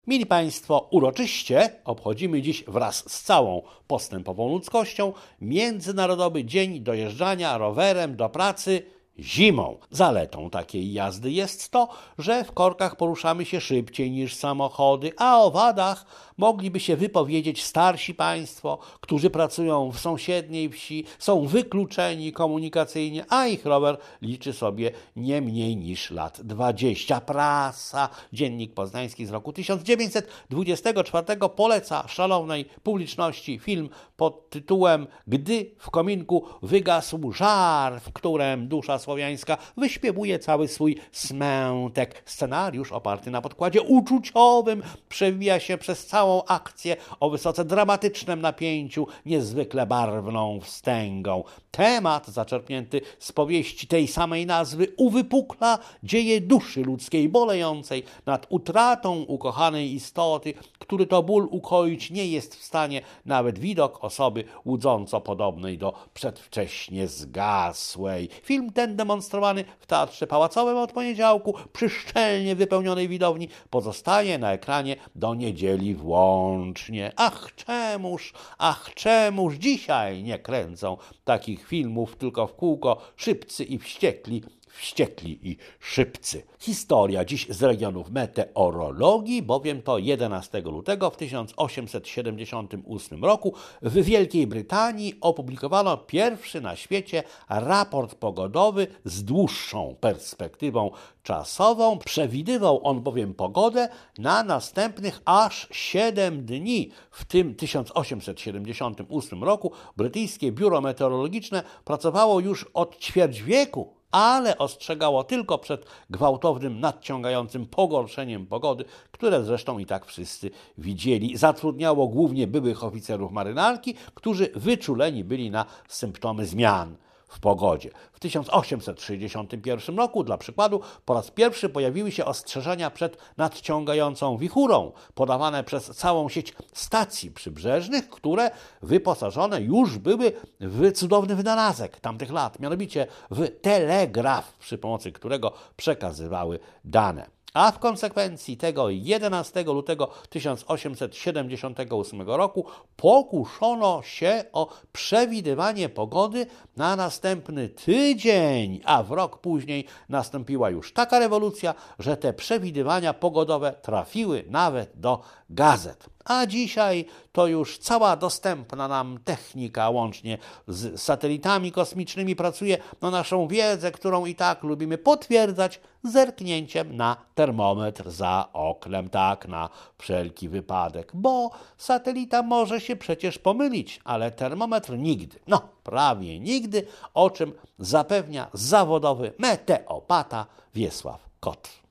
Mili Państwo, uroczyście obchodzimy dziś wraz z całą postępową ludzkością Międzynarodowy Dzień Dojeżdżania rowerem do pracy zimą. Zaletą takiej jazdy jest to, że w korkach poruszamy się szybciej niż samochody, a o wadach mogliby się wypowiedzieć starsi państwo, którzy pracują w sąsiedniej wsi, są wykluczeni komunikacyjnie, a ich rower liczy sobie nie mniej niż lat 20. Prasa, Dziennik Poznański z roku 1924 poleca szalownej publiczności film pod tytułem Gdy w kominku wygasł żar, w którym dusza słowiańska wyśpiewuje cały swój smętek. Scenariusz oparty na podkładzie uczuciowym przewija się przez całą akcję o wysoce dramatycznym napięciu, niezwykle barwną wstęgą. Temat zaczerpnięty z powieści tej samej nazwy uwypukla dzieje duszy ludzkiej bolejącej nad utratą ukochanej istoty, który to ból ukoić nie jest w stanie nawet widok osoby łudząco podobnej do przedwcześnie zgasłej. Film ten demonstrowany w Teatrze Pałacowym od poniedziałku przy szczelnie wypełnionej widowni pozostaje na ekranie do niedzieli włącznie. Ach czemuż dzisiaj nie kręcą takich filmów tylko w kółko szybcy i wściekli i szybcy. Historia dziś z regionów meteorologii, bowiem to 11 lutego w 1878 roku w Wielkiej Brytanii opublikowano pierwszy na świecie raport pogodowy z dłuższą perspektywą czasową. Przewidywał on bowiem pogodę na następnych aż 7 dni. W tym 1878 roku brytyjskie biuro meteorologiczne pracowało już od ćwierć wieku, ale ostrzegało tylko przed gwałtownym, nadciągającym pogorszeniem pogody, które zresztą i tak wszyscy widzieli. Zatrudniało głównie byłych oficerów marynarki, którzy wyczuleni byli na symptomy zmian w pogodzie. W 1861 roku, dla przykładu, po raz pierwszy pojawiły się ostrzeżenia przed nadciągającą wichurą, podawane przez całą sieć stacji przybrzeżnych, które wyposażone już były w cudowny wynalazek tamtych lat, mianowicie w telegraf, przy pomocy którego przekazywały dane. A w konsekwencji tego 11 lutego 1878 roku pokuszono się o przewidywanie pogody na następny tydzień, a w rok później nastąpiła już taka rewolucja, że te przewidywania pogodowe trafiły nawet do gazet. A dzisiaj to już cała dostępna nam technika, łącznie z satelitami kosmicznymi, pracuje na naszą wiedzę, którą i tak lubimy potwierdzać zerknięciem na termometr za oknem, tak na wszelki wypadek, bo satelita może się przecież pomylić, ale termometr nigdy, prawie nigdy, o czym zapewnia zawodowy meteopata Wiesław Kotr.